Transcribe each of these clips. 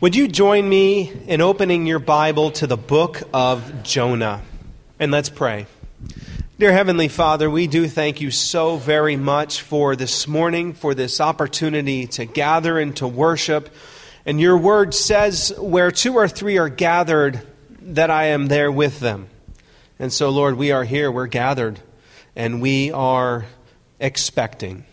Would you join me in opening your Bible to the book of Jonah? And let's pray. Dear Heavenly Father, we do thank you so very much for this morning, for this opportunity to gather and to worship. And your word says, where two or three are gathered, that I am there with them. And so, Lord, we are here, we're gathered, and we are expecting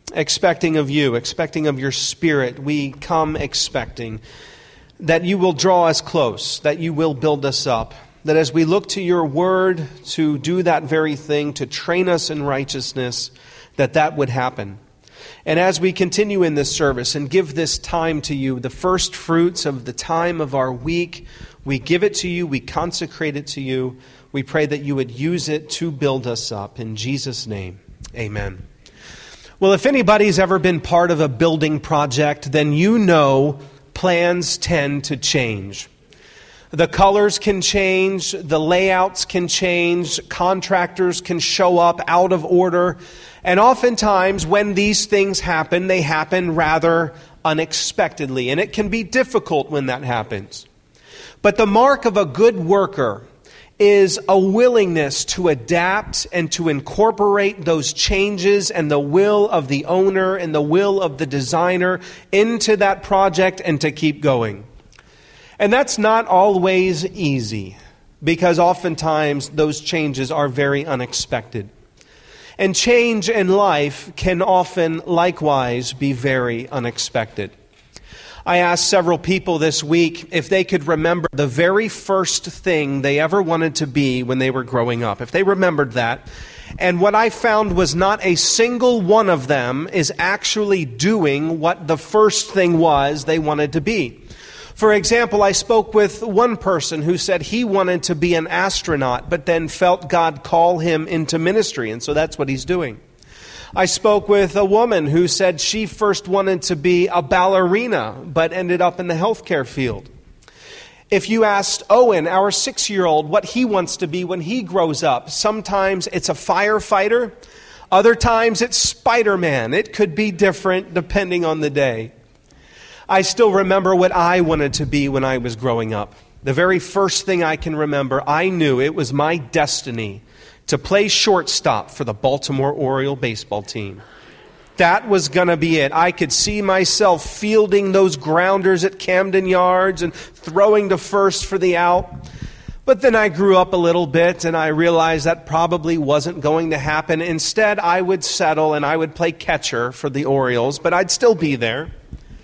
of you, expecting of your Spirit. We come expecting that you will draw us close, that you will build us up, that as we look to your word to do that very thing, to train us in righteousness, that would happen. And as we continue in this service and give this time to you, the first fruits of the time of our week, we give it to you, we consecrate it to you. We pray that you would use it to build us up. In Jesus' name, amen. Well, if anybody's ever been part of a building project, then you know plans tend to change. The colors can change, the layouts can change, contractors can show up out of order, and oftentimes when these things happen, they happen rather unexpectedly, and it can be difficult when that happens. But the mark of a good worker is a willingness to adapt and to incorporate those changes and the will of the owner and the will of the designer into that project and to keep going. And that's not always easy, because oftentimes those changes are very unexpected. And change in life can often likewise be very unexpected. I asked several people this week if they could remember the very first thing they ever wanted to be when they were growing up, if they remembered that. And what I found was not a single one of them is actually doing what the first thing was they wanted to be. For example, I spoke with one person who said he wanted to be an astronaut, but then felt God call him into ministry, and so that's what he's doing. I spoke with a woman who said she first wanted to be a ballerina, but ended up in the healthcare field. If you asked Owen, our 6-year-old, what he wants to be when he grows up, sometimes it's a firefighter, other times it's Spider-Man. It could be different depending on the day. I still remember what I wanted to be when I was growing up. The very first thing I can remember, I knew it was my destiny to play shortstop for the Baltimore Oriole baseball team. That was going to be it. I could see myself fielding those grounders at Camden Yards and throwing to first for the out. But then I grew up a little bit and I realized that probably wasn't going to happen. Instead, I would settle and I would play catcher for the Orioles, but I'd still be there.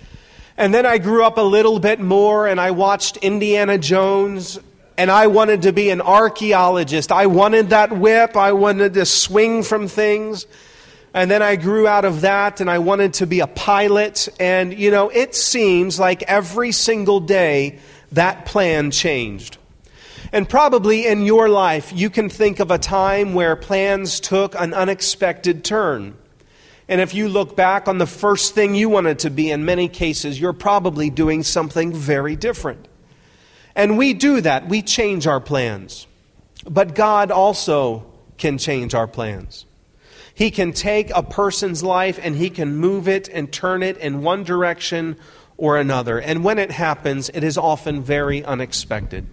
And then I grew up a little bit more and I watched Indiana Jones. And I wanted to be an archaeologist. I wanted that whip. I wanted to swing from things. And then I grew out of that and I wanted to be a pilot. And, it seems like every single day that plan changed. And probably in your life, you can think of a time where plans took an unexpected turn. And if you look back on the first thing you wanted to be, in many cases, you're probably doing something very different. And we do that. We change our plans. But God also can change our plans. He can take a person's life and He can move it and turn it in one direction or another. And when it happens, it is often very unexpected.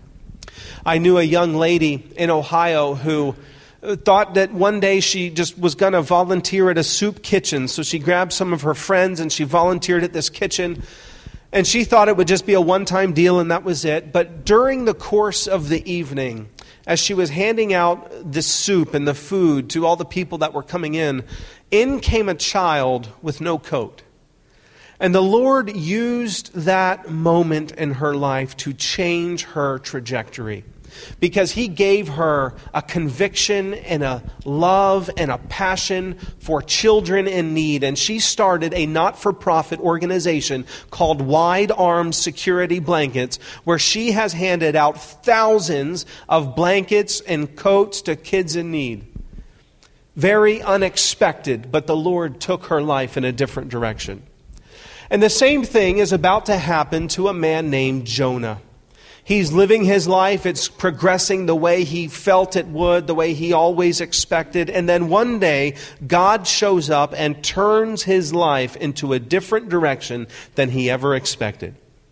I knew a young lady in Ohio who thought that one day she just was going to volunteer at a soup kitchen. So she grabbed some of her friends and she volunteered at this kitchen. And she thought it would just be a one-time deal and that was it. But during the course of the evening, as she was handing out the soup and the food to all the people that were coming in came a child with no coat. And the Lord used that moment in her life to change her trajectory. Because He gave her a conviction and a love and a passion for children in need. And she started a not-for-profit organization called Wide Arms Security Blankets, where she has handed out thousands of blankets and coats to kids in need. Very unexpected, but the Lord took her life in a different direction. And the same thing is about to happen to a man named Jonah. He's living his life. It's progressing the way he felt it would, the way he always expected. And then one day, God shows up and turns his life into a different direction than he ever expected.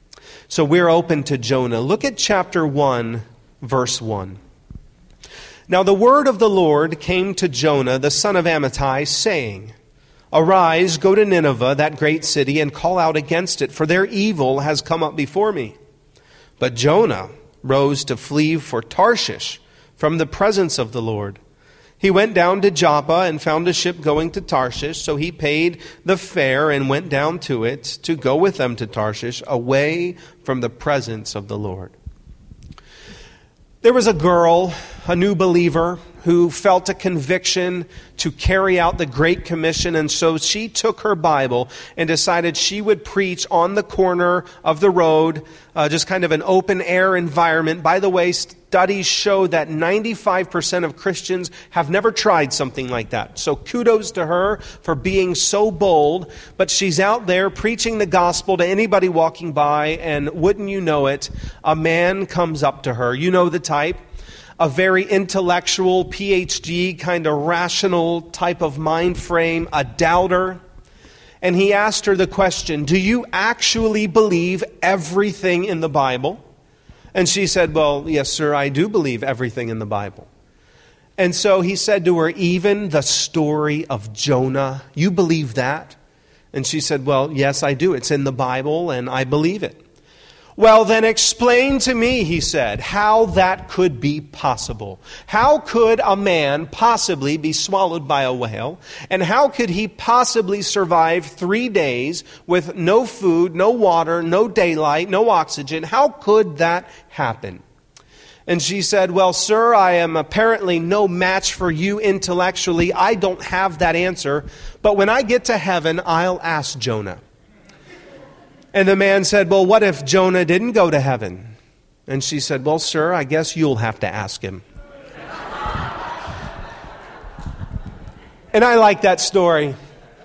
So we're open to Jonah. Look at chapter 1, verse 1. Now the word of the Lord came to Jonah, the son of Amittai, saying, Arise, go to Nineveh, that great city, and call out against it, for their evil has come up before me. But Jonah rose to flee for Tarshish from the presence of the Lord. He went down to Joppa and found a ship going to Tarshish, so he paid the fare and went down to it to go with them to Tarshish, away from the presence of the Lord. There was a girl, a new believer, who felt a conviction to carry out the Great Commission, and so she took her Bible and decided she would preach on the corner of the road, just kind of an open-air environment. By the way, studies show that 95% of Christians have never tried something like that. So kudos to her for being so bold, but she's out there preaching the gospel to anybody walking by, and wouldn't you know it, a man comes up to her. You know the type. A very intellectual, PhD, kind of rational type of mind frame, a doubter. And he asked her the question, do you actually believe everything in the Bible? And she said, well, yes, sir, I do believe everything in the Bible. And so he said to her, even the story of Jonah, you believe that? And she said, well, yes, I do. It's in the Bible, and I believe it. Well, then explain to me, he said, how that could be possible. How could a man possibly be swallowed by a whale? And how could he possibly survive 3 days with no food, no water, no daylight, no oxygen? How could that happen? And she said, well, sir, I am apparently no match for you intellectually. I don't have that answer. But when I get to heaven, I'll ask Jonah. And the man said, well, what if Jonah didn't go to heaven? And she said, well, sir, I guess you'll have to ask him. And I like that story.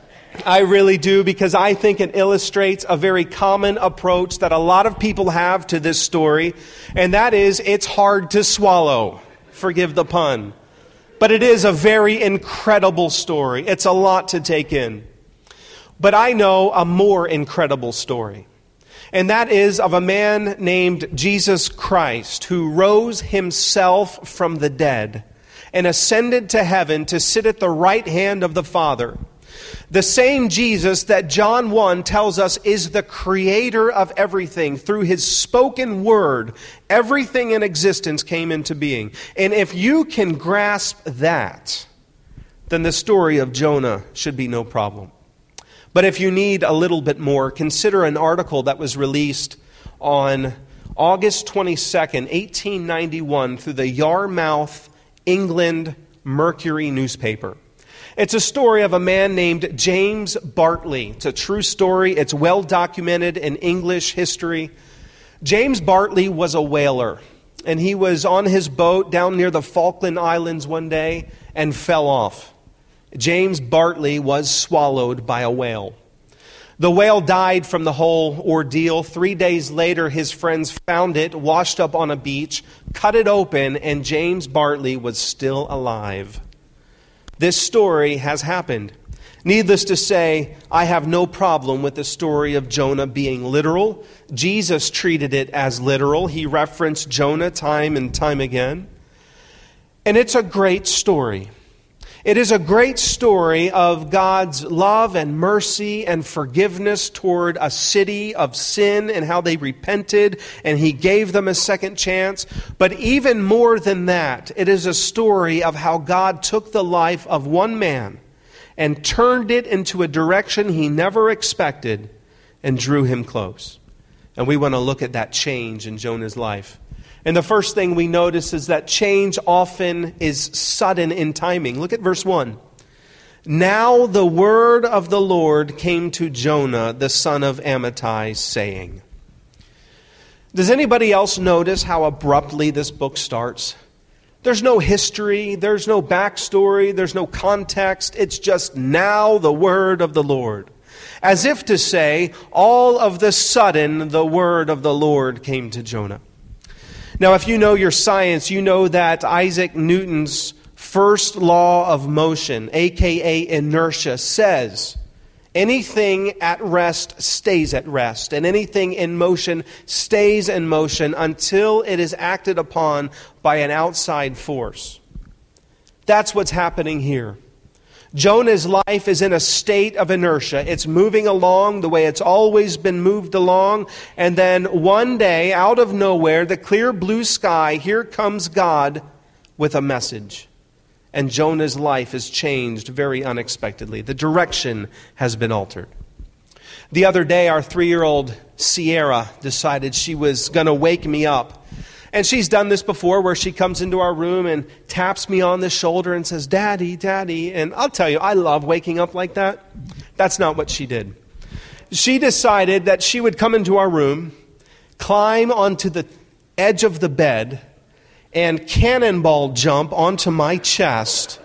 I really do, because I think it illustrates a very common approach that a lot of people have to this story. And that is, it's hard to swallow. Forgive the pun. But it is a very incredible story. It's a lot to take in. But I know a more incredible story. And that is of a man named Jesus Christ, who rose himself from the dead and ascended to heaven to sit at the right hand of the Father. The same Jesus that John 1 tells us is the creator of everything. Through his spoken word, everything in existence came into being. And if you can grasp that, then the story of Jonah should be no problem. But if you need a little bit more, consider an article that was released on August 22nd, 1891, through the Yarmouth, England Mercury newspaper. It's a story of a man named James Bartley. It's a true story. It's well documented in English history. James Bartley was a whaler, and he was on his boat down near the Falkland Islands one day and fell off. James Bartley was swallowed by a whale. The whale died from the whole ordeal. 3 days later, his friends found it washed up on a beach, cut it open, and James Bartley was still alive. This story has happened. Needless to say, I have no problem with the story of Jonah being literal. Jesus treated it as literal. He referenced Jonah time and time again. And it's a great story. It is a great story of God's love and mercy and forgiveness toward a city of sin and how they repented and he gave them a second chance. But even more than that, it is a story of how God took the life of one man and turned it into a direction he never expected and drew him close. And we want to look at that change in Jonah's life. And the first thing we notice is that change often is sudden in timing. Look at verse 1. Now the word of the Lord came to Jonah, the son of Amittai, saying. Does anybody else notice how abruptly this book starts? There's no history, there's no backstory, there's no context. It's just now the word of the Lord. As if to say, all of the sudden the word of the Lord came to Jonah. Now, if you know your science, you know that Isaac Newton's first law of motion, aka inertia, says Anything at rest stays at rest, and anything in motion stays in motion until it is acted upon by an outside force. That's what's happening here. Jonah's life is in a state of inertia. It's moving along the way it's always been moved along, and then one day, out of nowhere, the clear blue sky, here comes God with a message. And Jonah's life is changed very unexpectedly. The direction has been altered. The other day, our 3-year-old Sierra decided she was going to wake me up. And she's done this before, where she comes into our room and taps me on the shoulder and says, "Daddy, Daddy." And I'll tell you, I love waking up like that. That's not what she did. She decided that she would come into our room, climb onto the edge of the bed, and cannonball jump onto my chest.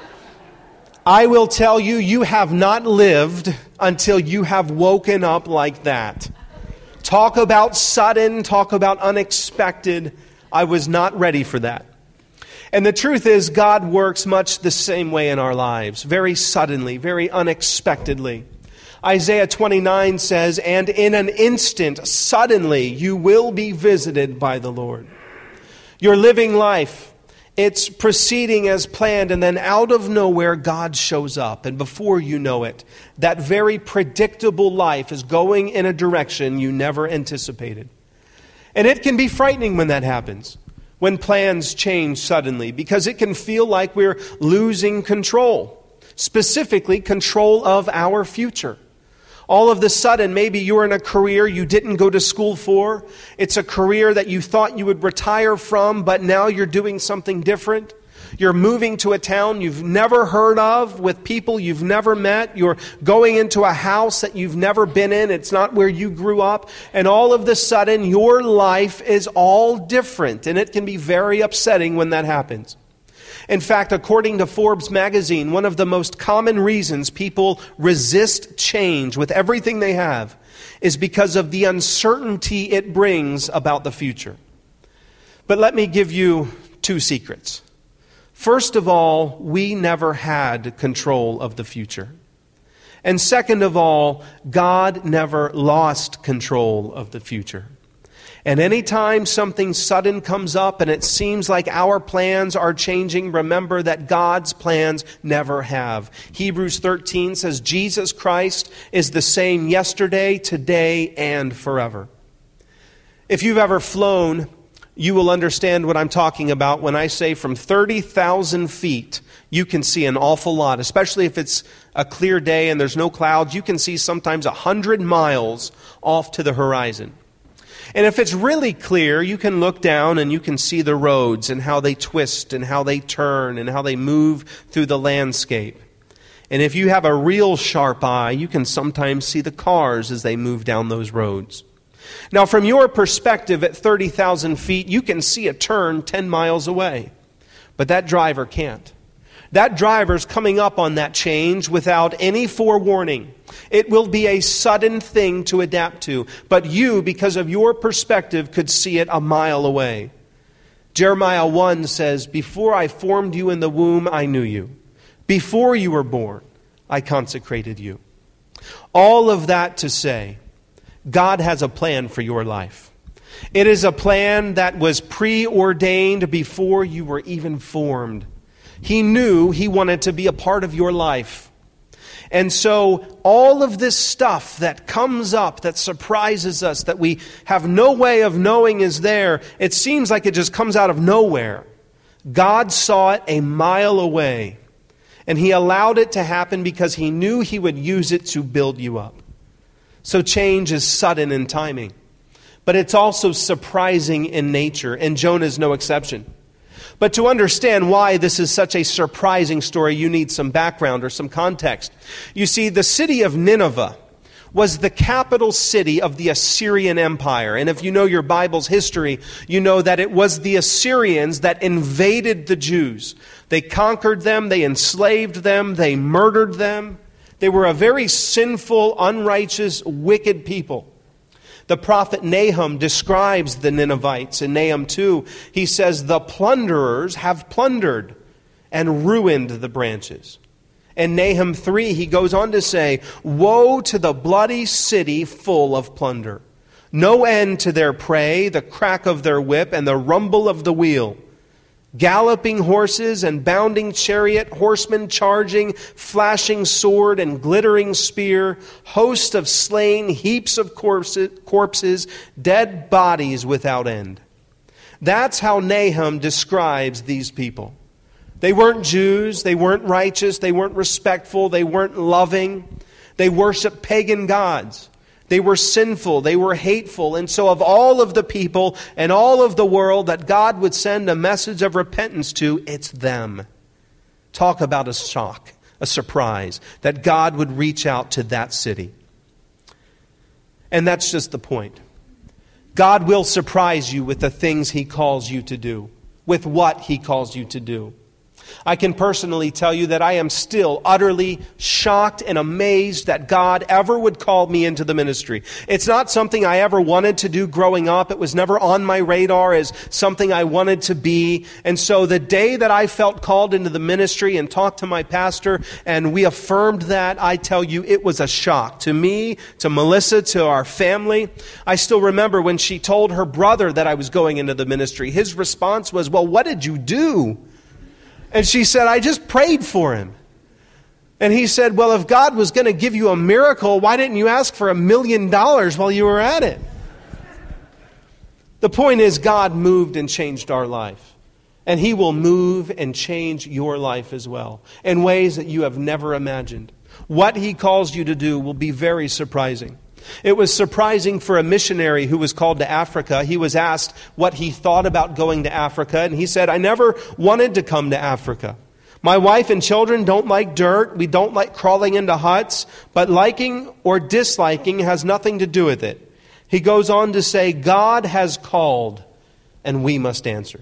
I will tell you, you have not lived until you have woken up like that. Talk about sudden, talk about unexpected. I was not ready for that. And the truth is, God works much the same way in our lives, very suddenly, very unexpectedly. Isaiah 29 says, "And in an instant, suddenly, you will be visited by the Lord." You're living life, it's proceeding as planned, and then out of nowhere, God shows up. And before you know it, that very predictable life is going in a direction you never anticipated. And it can be frightening when that happens, when plans change suddenly, because it can feel like we're losing control, specifically control of our future. All of a sudden, maybe you're in a career you didn't go to school for. It's a career that you thought you would retire from, but now you're doing something different. You're moving to a town you've never heard of with people you've never met. You're going into a house that you've never been in. It's not where you grew up. And all of a sudden, your life is all different. And it can be very upsetting when that happens. In fact, according to Forbes magazine, one of the most common reasons people resist change with everything they have is because of the uncertainty it brings about the future. But let me give you 2 secrets. First of all, we never had control of the future. And second of all, God never lost control of the future. And anytime something sudden comes up and it seems like our plans are changing, remember that God's plans never have. Hebrews 13 says Jesus Christ is the same yesterday, today, and forever. If you've ever flown, you will understand what I'm talking about when I say from 30,000 feet, you can see an awful lot, especially if it's a clear day and there's no clouds. You can see sometimes 100 miles off to the horizon. And if it's really clear, you can look down and you can see the roads and how they twist and how they turn and how they move through the landscape. And if you have a real sharp eye, you can sometimes see the cars as they move down those roads. Now, from your perspective at 30,000 feet, you can see a turn 10 miles away. But that driver can't. That driver's coming up on that change without any forewarning. It will be a sudden thing to adapt to. But you, because of your perspective, could see it a mile away. Jeremiah 1 says, "Before I formed you in the womb, I knew you. Before you were born, I consecrated you." All of that to say, God has a plan for your life. It is a plan that was preordained before you were even formed. He knew He wanted to be a part of your life. And so all of this stuff that comes up, that surprises us, that we have no way of knowing is there, it seems like it just comes out of nowhere. God saw it a mile away, and He allowed it to happen because He knew He would use it to build you up. So change is sudden in timing, but it's also surprising in nature, and Jonah is no exception. But to understand why this is such a surprising story, you need some background or some context. You see, the city of Nineveh was the capital city of the Assyrian Empire. And if you know your Bible's history, you know that it was the Assyrians that invaded the Jews. They conquered them, they enslaved them, they murdered them. They were a very sinful, unrighteous, wicked people. The prophet Nahum describes the Ninevites in Nahum 2. He says, "The plunderers have plundered and ruined the branches, In Nahum 3, he goes on to say, "Woe to the bloody city full of plunder. No end to their prey, the crack of their whip and the rumble of the wheel. Galloping horses and bounding chariot, horsemen charging, flashing sword and glittering spear, host of slain, heaps of corpses, dead bodies without end." That's how Nahum describes these people. They weren't Jews, they weren't righteous, they weren't respectful, they weren't loving. They worshiped pagan gods. They were sinful, they were hateful. And so of all of the people and all of the world that God would send a message of repentance to, it's them. Talk about a shock, a surprise, that God would reach out to that city. And that's just the point. God will surprise you with the things He calls you to do, with what He calls you to do. I can personally tell you that I am still utterly shocked and amazed that God ever would call me into the ministry. It's not something I ever wanted to do growing up. It was never on my radar as something I wanted to be. And so the day that I felt called into the ministry and talked to my pastor and we affirmed that, I tell you, it was a shock to me, to Melissa, to our family. I still remember when she told her brother that I was going into the ministry. His response was, "Well, what did you do?" And she said, "I just prayed for him." And he said, "Well, if God was going to give you a miracle, why didn't you ask for $1 million while you were at it?" The point is, God moved and changed our life. And He will move and change your life as well in ways that you have never imagined. What He calls you to do will be very surprising. It was surprising for a missionary who was called to Africa. He was asked what he thought about going to Africa, and he said, "I never wanted to come to Africa. My wife and children don't like dirt. We don't like crawling into huts, but liking or disliking has nothing to do with it." He goes on to say, "God has called, and we must answer."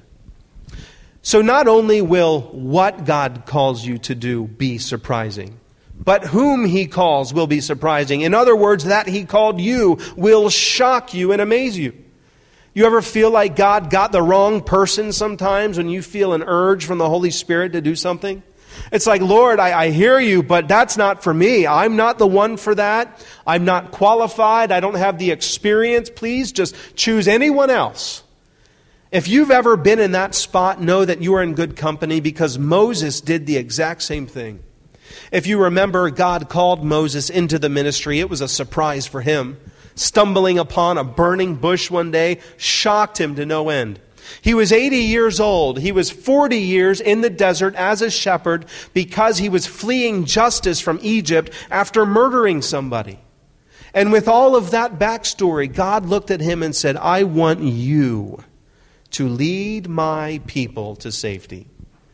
So not only will what God calls you to do be surprising, but whom He calls will be surprising. In other words, that He called you will shock you and amaze you. You ever feel like God got the wrong person sometimes when you feel an urge from the Holy Spirit to do something? It's like, "Lord, I hear you, but that's not for me. I'm not the one for that. I'm not qualified. I don't have the experience. Please just choose anyone else." If you've ever been in that spot, know that you are in good company, because Moses did the exact same thing. If you remember, God called Moses into the ministry. It was a surprise for him. Stumbling upon a burning bush one day shocked him to no end. He was 80 years old. He was 40 years in the desert as a shepherd because he was fleeing justice from Egypt after murdering somebody. And with all of that backstory, God looked at him and said, "I want you to lead my people to safety."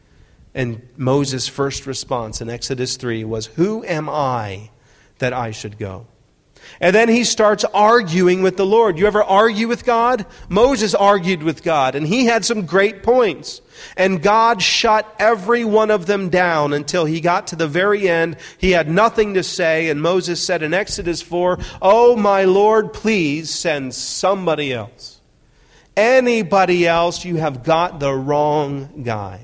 And Moses' first response in Exodus 3 was, "Who am I that I should go?" And then he starts arguing with the Lord. You ever argue with God? Moses argued with God, and he had some great points. And God shut every one of them down until he got to the very end. He had nothing to say, and Moses said in Exodus 4, "Oh, my Lord, please send somebody else. Anybody else, you have got the wrong guy."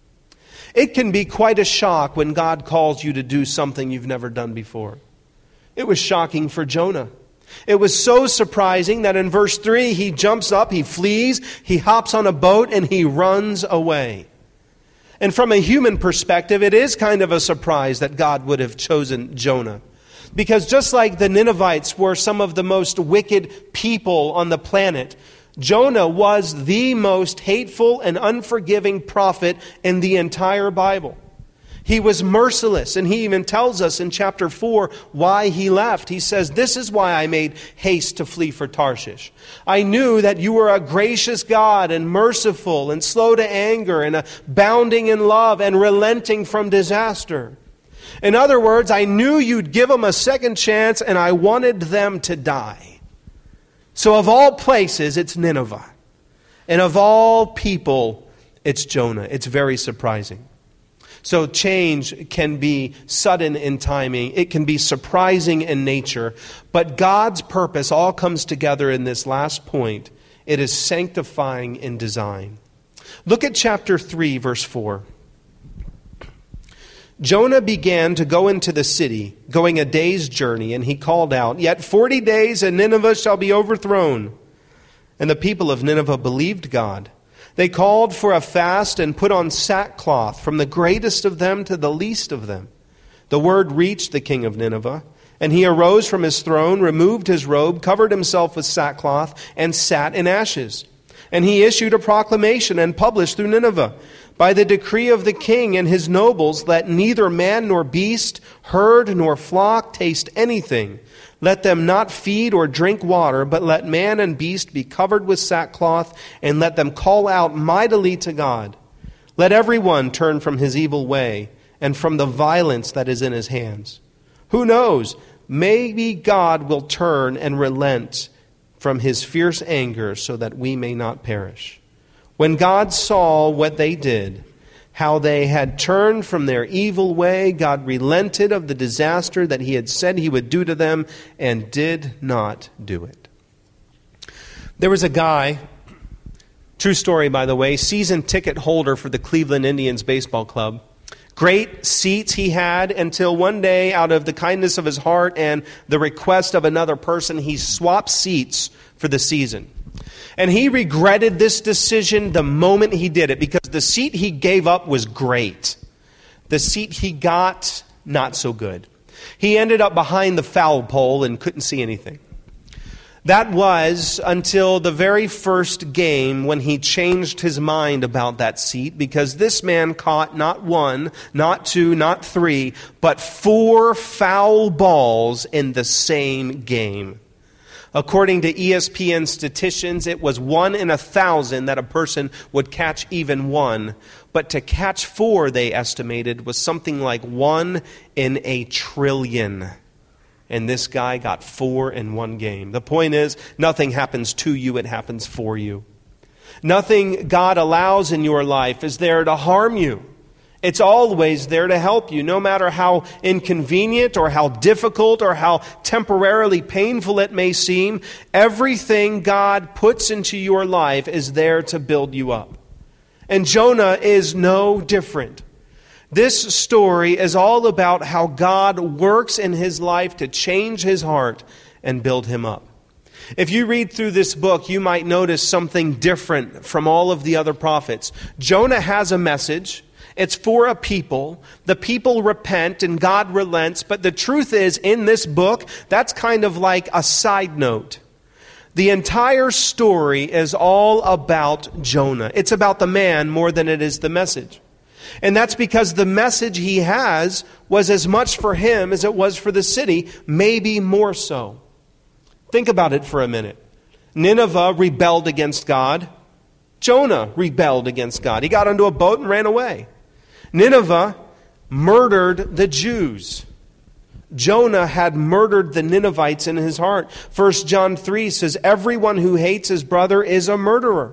It can be quite a shock when God calls you to do something you've never done before. It was shocking for Jonah. It was so surprising that in verse 3, he jumps up, he flees, he hops on a boat, and he runs away. And from a human perspective, it is kind of a surprise that God would have chosen Jonah. Because just like the Ninevites were some of the most wicked people on the planet, Jonah was the most hateful and unforgiving prophet in the entire Bible. He was merciless, and he even tells us in chapter 4 why he left. He says, "This is why I made haste to flee for Tarshish. I knew that you were a gracious God and merciful and slow to anger and abounding in love and relenting from disaster." In other words, I knew you'd give them a second chance, and I wanted them to die. So of all places, it's Nineveh. And of all people, it's Jonah. It's very surprising. So change can be sudden in timing. It can be surprising in nature. But God's purpose all comes together in this last point. It is sanctifying in design. Look at chapter 3, verse 4. Jonah began to go into the city, going a day's journey, and he called out, "Yet 40 days and Nineveh shall be overthrown." And the people of Nineveh believed God. They called for a fast and put on sackcloth, from the greatest of them to the least of them. The word reached the king of Nineveh, and he arose from his throne, removed his robe, covered himself with sackcloth, and sat in ashes. And he issued a proclamation and published through Nineveh, by the decree of the king and his nobles, let neither man nor beast, herd nor flock taste anything. Let them not feed or drink water, but let man and beast be covered with sackcloth, and let them call out mightily to God. Let everyone turn from his evil way and from the violence that is in his hands. Who knows? Maybe God will turn and relent from his fierce anger so that we may not perish. When God saw what they did, how they had turned from their evil way, God relented of the disaster that he had said he would do to them and did not do it. There was a guy, true story by the way, season ticket holder for the Cleveland Indians baseball club. Great seats he had until one day, out of the kindness of his heart and the request of another person, he swapped seats for the season. And he regretted this decision the moment he did it, because the seat he gave up was great. The seat he got, not so good. He ended up behind the foul pole and couldn't see anything. That was until the very first game when he changed his mind about that seat, because this man caught not one, not two, not three, but 4 foul balls in the same game. According to ESPN statisticians, it was 1 in 1,000 that a person would catch even one. But to catch 4, they estimated, was something like 1 in a trillion. And this guy got 4 in one game. The point is, nothing happens to you, it happens for you. Nothing God allows in your life is there to harm you. It's always there to help you, no matter how inconvenient or how difficult or how temporarily painful it may seem. Everything God puts into your life is there to build you up. And Jonah is no different. This story is all about how God works in his life to change his heart and build him up. If you read through this book, you might notice something different from all of the other prophets. Jonah has a message. It's for a people. The people repent and God relents. But the truth is, in this book, that's kind of like a side note. The entire story is all about Jonah. It's about the man more than it is the message. And that's because the message he has was as much for him as it was for the city, maybe more so. Think about it for a minute. Nineveh rebelled against God. Jonah rebelled against God. He got onto a boat and ran away. Nineveh murdered the Jews. Jonah had murdered the Ninevites in his heart. 1 John 3 says, everyone who hates his brother is a murderer.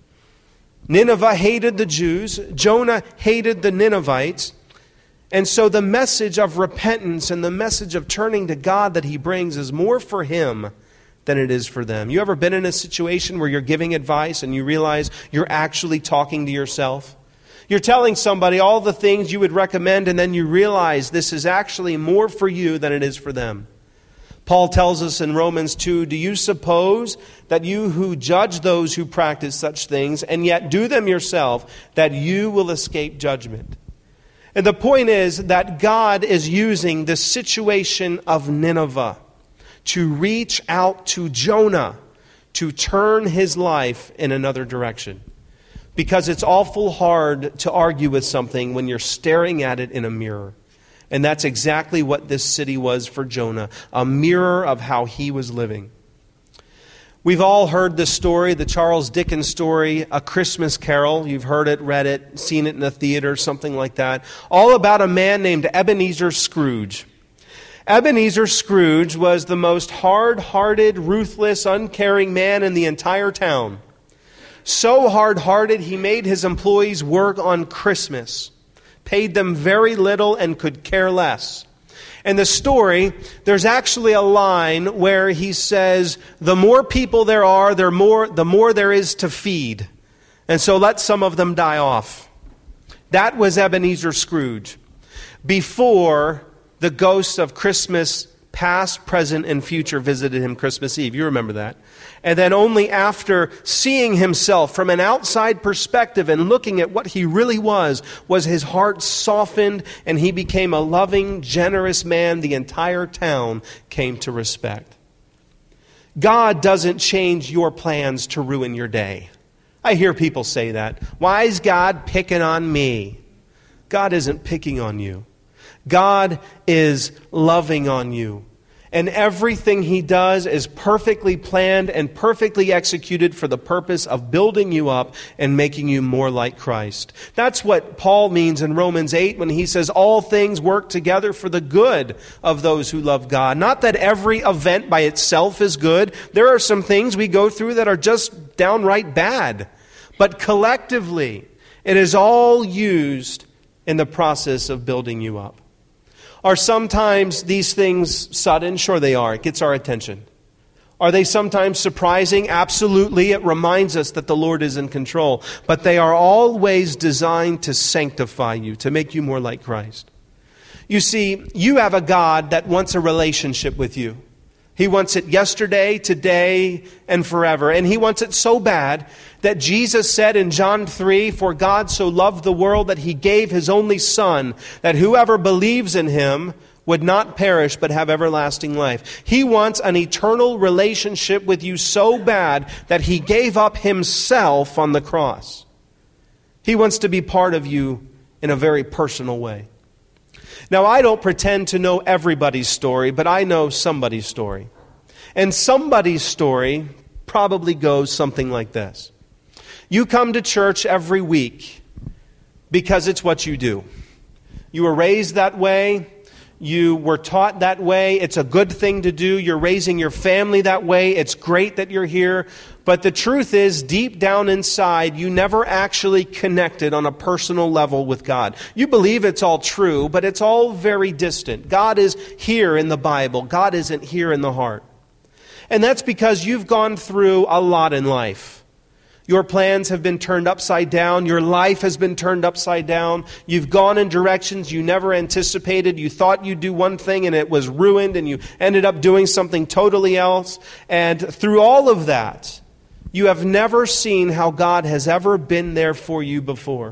Nineveh hated the Jews. Jonah hated the Ninevites. And so the message of repentance and the message of turning to God that he brings is more for him than it is for them. You ever been in a situation where you're giving advice and you realize you're actually talking to yourself? You're telling somebody all the things you would recommend, and then you realize this is actually more for you than it is for them. Paul tells us in Romans 2, do you suppose that you who judge those who practice such things and yet do them yourself, that you will escape judgment? And the point is that God is using the situation of Nineveh to reach out to Jonah to turn his life in another direction. Because it's awful hard to argue with something when you're staring at it in a mirror. And that's exactly what this city was for Jonah, a mirror of how he was living. We've all heard this story, the Charles Dickens story, A Christmas Carol. You've heard it, read it, seen it in a theater, something like that. All about a man named Ebenezer Scrooge. Ebenezer Scrooge was the most hard-hearted, ruthless, uncaring man in the entire town. So hard-hearted, he made his employees work on Christmas, paid them very little and could care less. In the story, there's actually a line where he says, the more people there are, the more there is to feed. And so let some of them die off. That was Ebenezer Scrooge. before the ghosts of Christmas past, present, and future visited him Christmas Eve. You remember that. And then only after seeing himself from an outside perspective and looking at what he really was his heart softened and he became a loving, generous man the entire town came to respect. God doesn't change your plans to ruin your day. I hear people say that. Why is God picking on me? God isn't picking on you. God is loving on you. And everything he does is perfectly planned and perfectly executed for the purpose of building you up and making you more like Christ. That's what Paul means in Romans 8 when he says all things work together for the good of those who love God. Not that every event by itself is good. There are some things we go through that are just downright bad. But collectively, it is all used in the process of building you up. Are sometimes these things sudden? Sure they are. It gets our attention. Are they sometimes surprising? Absolutely. It reminds us that the Lord is in control. But they are always designed to sanctify you, to make you more like Christ. You see, you have a God that wants a relationship with you. He wants it yesterday, today, and forever. And he wants it so bad that Jesus said in John 3, "For God so loved the world that he gave his only Son, that whoever believes in him would not perish but have everlasting life." He wants an eternal relationship with you so bad that he gave up himself on the cross. He wants to be part of you in a very personal way. Now, I don't pretend to know everybody's story, but I know somebody's story. And somebody's story probably goes something like this. You come to church every week because it's what you do. You were raised that way. You were taught that way. It's a good thing to do. You're raising your family that way. It's great that you're here. But the truth is, deep down inside, you never actually connected on a personal level with God. You believe it's all true, but it's all very distant. God is here in the Bible. God isn't here in the heart. And that's because you've gone through a lot in life. Your plans have been turned upside down. Your life has been turned upside down. You've gone in directions you never anticipated. You thought you'd do one thing and it was ruined and you ended up doing something totally else. And through all of that, you have never seen how God has ever been there for you before.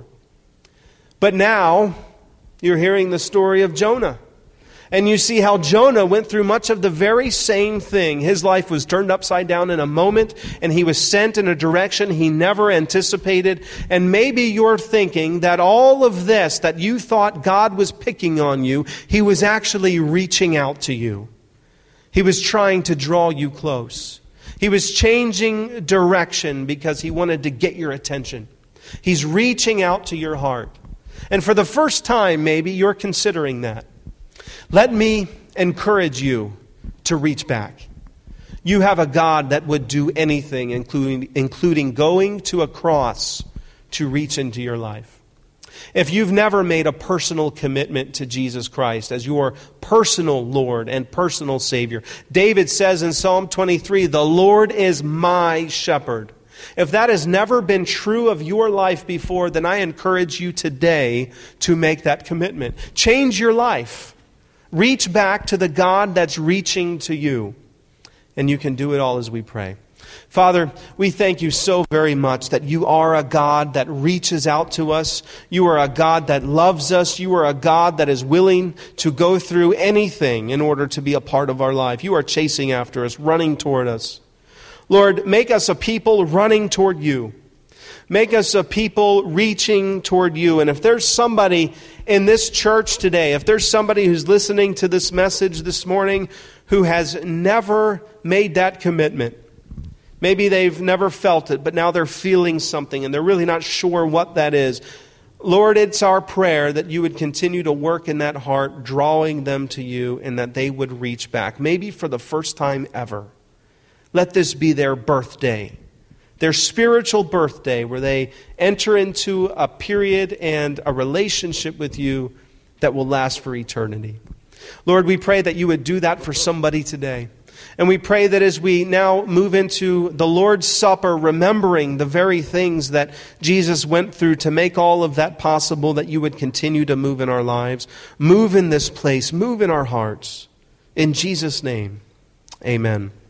But now, you're hearing the story of Jonah. And you see how Jonah went through much of the very same thing. His life was turned upside down in a moment, and he was sent in a direction he never anticipated. And maybe you're thinking that all of this, that you thought God was picking on you, he was actually reaching out to you. He was trying to draw you close. He was changing direction because he wanted to get your attention. He's reaching out to your heart. And for the first time, maybe you're considering that. Let me encourage you to reach back. You have a God that would do anything, including going to a cross to reach into your life. If you've never made a personal commitment to Jesus Christ as your personal Lord and personal Savior, David says in Psalm 23, "The Lord is my shepherd." If that has never been true of your life before, then I encourage you today to make that commitment. Change your life. Reach back to the God that's reaching to you. And you can do it all as we pray. Father, we thank you so very much that you are a God that reaches out to us. You are a God that loves us. You are a God that is willing to go through anything in order to be a part of our life. You are chasing after us, running toward us. Lord, make us a people running toward you. Make us a people reaching toward you. And if there's somebody in this church today, if there's somebody who's listening to this message this morning who has never made that commitment, maybe they've never felt it, but now they're feeling something and they're really not sure what that is. Lord, it's our prayer that you would continue to work in that heart, drawing them to you, and that they would reach back, maybe for the first time ever. Let this be their birthday, their spiritual birthday, where they enter into a period and a relationship with you that will last for eternity. Lord, we pray that you would do that for somebody today. And we pray that as we now move into the Lord's Supper, remembering the very things that Jesus went through to make all of that possible, that you would continue to move in our lives, move in this place, move in our hearts. In Jesus' name, amen.